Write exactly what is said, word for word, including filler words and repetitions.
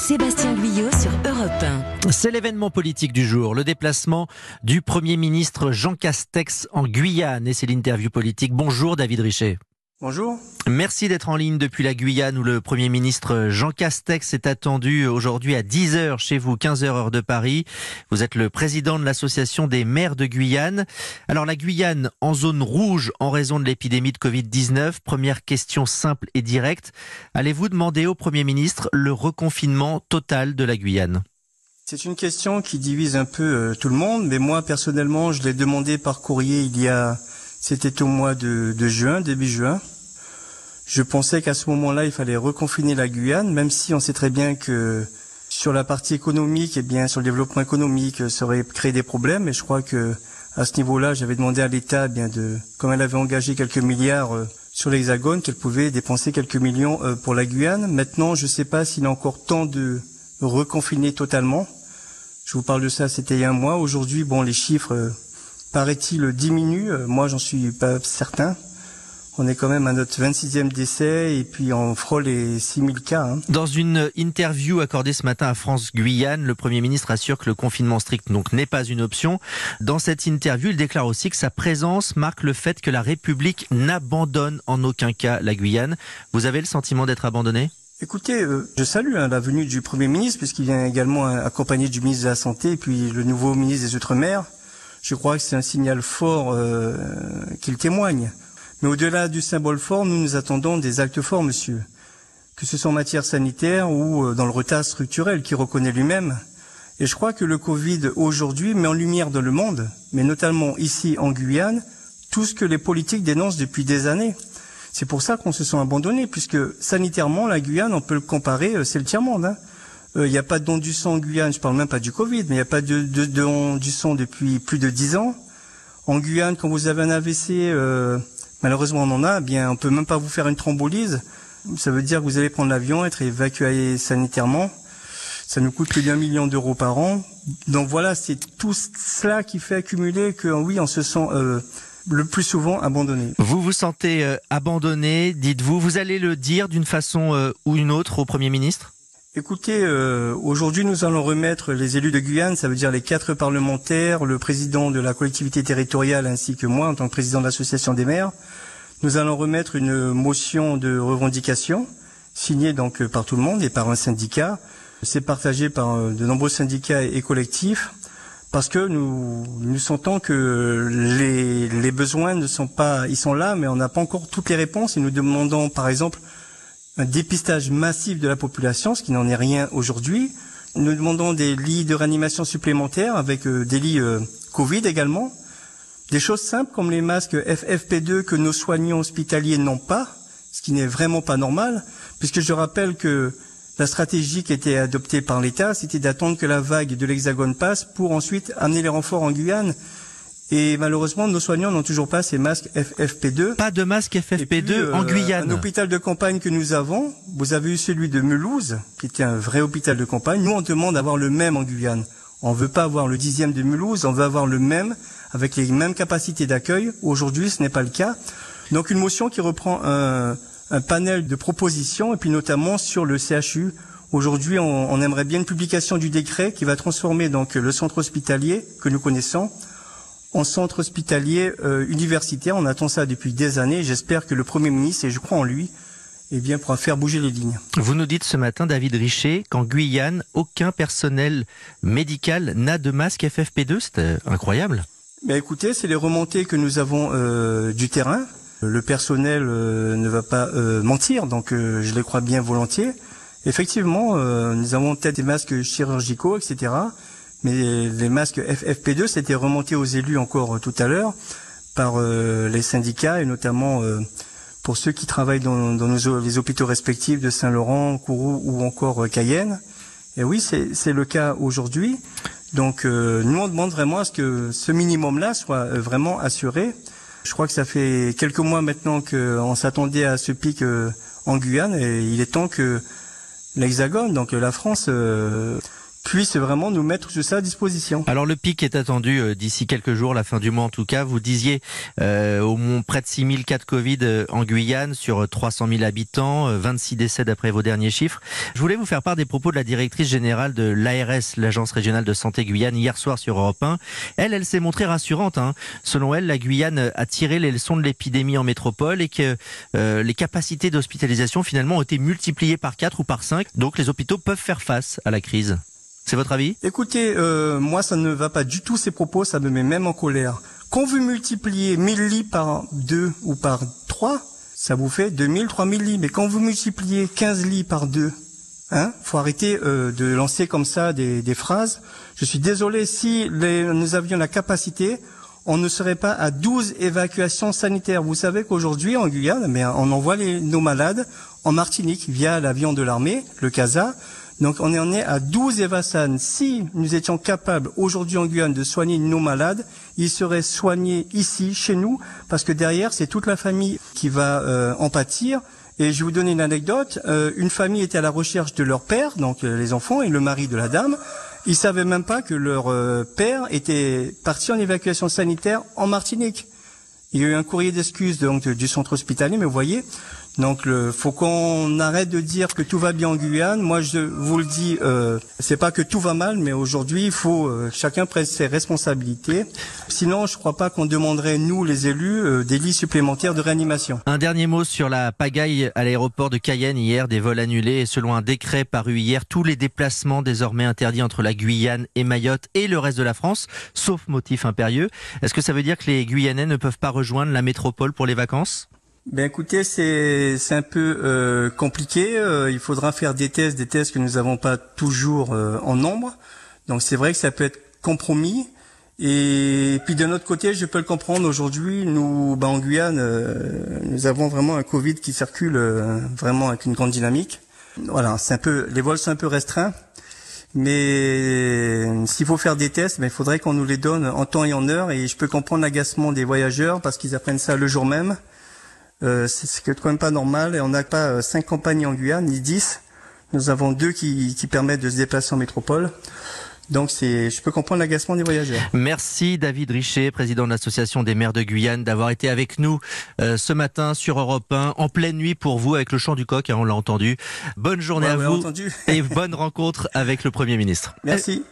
Sébastien Guyot sur Europe un. C'est l'événement politique du jour, le déplacement du Premier ministre Jean Castex en Guyane. Et c'est l'interview politique. Bonjour David Richet. Bonjour. Merci d'être en ligne depuis la Guyane où le Premier ministre Jean Castex est attendu aujourd'hui à dix heures chez vous, quinze heures heure de Paris. Vous êtes le président de l'association des maires de Guyane. Alors la Guyane en zone rouge en raison de l'épidémie de covid dix-neuf. Première question simple et directe. Allez-vous demander au Premier ministre le reconfinement total de la Guyane ? C'est une question qui divise un peu euh, tout le monde, mais moi personnellement je l'ai demandé par courrier il y a, c'était au mois de, de juin, début juin. Je pensais qu'à ce moment-là, il fallait reconfiner la Guyane, même si on sait très bien que sur la partie économique, eh bien, sur le développement économique, ça aurait créé des problèmes. Et je crois que à ce niveau-là, j'avais demandé à l'État, eh bien, de, comme elle avait engagé quelques milliards euh, sur l'Hexagone, qu'elle pouvait dépenser quelques millions euh, pour la Guyane. Maintenant, je ne sais pas s'il est encore temps de reconfiner totalement. Je vous parle de ça, c'était il y a un mois. Aujourd'hui, bon, les chiffres, euh, paraît-il, diminuent. Euh, moi, j'en suis pas certain. On est quand même à notre vingt-sixième décès et puis on frôle les six mille cas. Hein. Dans une interview accordée ce matin à France Guyane, le Premier ministre assure que le confinement strict donc n'est pas une option. Dans cette interview, il déclare aussi que sa présence marque le fait que la République n'abandonne en aucun cas la Guyane. Vous avez le sentiment d'être abandonné ? Écoutez, euh, je salue hein, la venue du Premier ministre puisqu'il vient également accompagné du ministre de la Santé et puis le nouveau ministre des Outre-mer. Je crois que c'est un signal fort euh, qu'il témoigne. Mais au-delà du symbole fort, nous nous attendons des actes forts, monsieur. Que ce soit en matière sanitaire ou dans le retard structurel qu'il reconnaît lui-même. Et je crois que le Covid, aujourd'hui, met en lumière dans le monde, mais notamment ici en Guyane, tout ce que les politiques dénoncent depuis des années. C'est pour ça qu'on se sent abandonnés, puisque sanitairement, la Guyane, on peut le comparer, c'est le tiers-monde. Hein. Il n'y a pas de don du sang en Guyane, je parle même pas du Covid, mais il n'y a pas de, de, de don du sang depuis plus de dix ans. En Guyane, quand vous avez un A V C... Euh, malheureusement, on en a. Eh bien, on peut même pas vous faire une thrombolyse. Ça veut dire que vous allez prendre l'avion, être évacué sanitairement. Ça nous coûte plus d'un million d'euros par an. Donc voilà, c'est tout cela qui fait accumuler que oui, on se sent euh, le plus souvent abandonné. Vous vous sentez euh, abandonné, dites-vous. Vous allez le dire d'une façon euh, ou une autre au Premier ministre ? Écoutez, euh, aujourd'hui, nous allons remettre les élus de Guyane, ça veut dire les quatre parlementaires, le président de la collectivité territoriale ainsi que moi en tant que président de l'association des maires. Nous allons remettre une motion de revendication signée donc par tout le monde et par un syndicat. C'est partagé par de nombreux syndicats et collectifs parce que nous nous sentons que les, les besoins ne sont pas, ils sont là, mais on n'a pas encore toutes les réponses et nous demandons par exemple un dépistage massif de la population, ce qui n'en est rien aujourd'hui. Nous demandons des lits de réanimation supplémentaires avec euh, des lits euh, Covid également. Des choses simples comme les masques F F P deux que nos soignants hospitaliers n'ont pas, ce qui n'est vraiment pas normal, puisque je rappelle que la stratégie qui était adoptée par l'État, c'était d'attendre que la vague de l'Hexagone passe pour ensuite amener les renforts en Guyane. Et malheureusement, nos soignants n'ont toujours pas ces masques F F P deux. Pas de masque F F P deux puis, euh, en Guyane. Un hôpital de campagne que nous avons, vous avez eu celui de Mulhouse, qui était un vrai hôpital de campagne. Nous, on demande d'avoir le même en Guyane. On veut pas avoir le dixième de Mulhouse, on veut avoir le même, avec les mêmes capacités d'accueil. Aujourd'hui, ce n'est pas le cas. Donc, une motion qui reprend un, un panel de propositions, et puis notamment sur le C H U. Aujourd'hui, on, on aimerait bien une publication du décret qui va transformer donc le centre hospitalier que nous connaissons en centre hospitalier euh, universitaire. On attend ça depuis des années. J'espère que le Premier ministre, et je crois en lui, eh bien, pourra faire bouger les lignes. Vous nous dites ce matin, David Richet, qu'en Guyane, aucun personnel médical n'a de masque F F P deux. C'est euh, incroyable. Ben, écoutez, c'est les remontées que nous avons euh, du terrain. Le personnel euh, ne va pas euh, mentir, donc euh, je les crois bien volontiers. Effectivement, euh, nous avons peut-être des masques chirurgicaux, et cetera. Mais les masques F F P deux, c'était remonté aux élus encore euh, tout à l'heure par euh, les syndicats et notamment euh, pour ceux qui travaillent dans, dans nos, les hôpitaux respectifs de Saint-Laurent, Kourou ou encore euh, Cayenne. Et oui, c'est, c'est le cas aujourd'hui. Donc euh, nous on demande vraiment à ce que ce minimum-là soit euh, vraiment assuré. Je crois que ça fait quelques mois maintenant qu'on s'attendait à ce pic euh, en Guyane et il est temps que l'Hexagone, donc la France, euh, puisse vraiment nous mettre tout ça à disposition. Alors le pic est attendu euh, d'ici quelques jours, la fin du mois en tout cas. Vous disiez euh, au moins près de six mille cas de Covid euh, en Guyane sur trois cent mille habitants, euh, vingt-six décès d'après vos derniers chiffres. Je voulais vous faire part des propos de la directrice générale de l'A R S, l'Agence régionale de santé Guyane, hier soir sur Europe un. Elle, elle s'est montrée rassurante. Hein. Selon elle, la Guyane a tiré les leçons de l'épidémie en métropole et que euh, les capacités d'hospitalisation finalement ont été multipliées par quatre ou par cinq. Donc les hôpitaux peuvent faire face à la crise. C'est votre avis? Écoutez, euh, moi ça ne va pas du tout ces propos, ça me met même en colère. Quand vous multipliez mille lits par deux ou par trois, ça vous fait deux mille, trois mille lits. Mais quand vous multipliez quinze lits par deux, hein, faut arrêter euh, de lancer comme ça des, des phrases. Je suis désolé, si les, nous avions la capacité, on ne serait pas à douze évacuations sanitaires. Vous savez qu'aujourd'hui en Guyane, mais on envoie les, nos malades en Martinique via l'avion de l'armée, le CASA. Donc on en est à douze Evasan. Si nous étions capables aujourd'hui en Guyane de soigner nos malades, ils seraient soignés ici, chez nous, parce que derrière c'est toute la famille qui va euh, en pâtir. Et je vais vous donner une anecdote. Euh, une famille était à la recherche de leur père, donc euh, les enfants et le mari de la dame. Ils savaient même pas que leur euh, père était parti en évacuation sanitaire en Martinique. Il y a eu un courrier d'excuses donc du centre hospitalier, mais vous voyez. Donc, le, faut qu'on arrête de dire que tout va bien en Guyane. Moi, je vous le dis, euh, c'est pas que tout va mal, mais aujourd'hui, il faut euh, chacun prenne ses responsabilités. Sinon, je crois pas qu'on demanderait nous, les élus, euh, des lits supplémentaires de réanimation. Un dernier mot sur la pagaille à l'aéroport de Cayenne hier, des vols annulés. Et selon un décret paru hier, tous les déplacements désormais interdits entre la Guyane et Mayotte et le reste de la France, sauf motif impérieux. Est-ce que ça veut dire que les Guyanais ne peuvent pas rejoindre la métropole pour les vacances? Ben écoutez, c'est c'est un peu euh, compliqué. Euh, il faudra faire des tests, des tests que nous n'avons pas toujours euh, en nombre. Donc c'est vrai que ça peut être compromis. Et puis de notre côté, je peux le comprendre. Aujourd'hui, nous, ben, en Guyane, euh, nous avons vraiment un Covid qui circule euh, vraiment avec une grande dynamique. Voilà, c'est un peu, les vols sont un peu restreints. Mais s'il faut faire des tests, ben, il faudrait qu'on nous les donne en temps et en heure. Et je peux comprendre l'agacement des voyageurs parce qu'ils apprennent ça le jour même. Euh, c'est quand même pas normal et on n'a pas euh, cinq compagnies en Guyane, ni dix. Nous avons deux qui, qui permettent de se déplacer en métropole. Donc c'est, je peux comprendre l'agacement des voyageurs. Merci David Richet, président de l'association des maires de Guyane, d'avoir été avec nous euh, ce matin sur Europe un, en pleine nuit pour vous avec le chant du coq, hein, on l'a entendu. Bonne journée ouais, à ouais, vous entendu. et bonne rencontre avec le Premier ministre. Merci.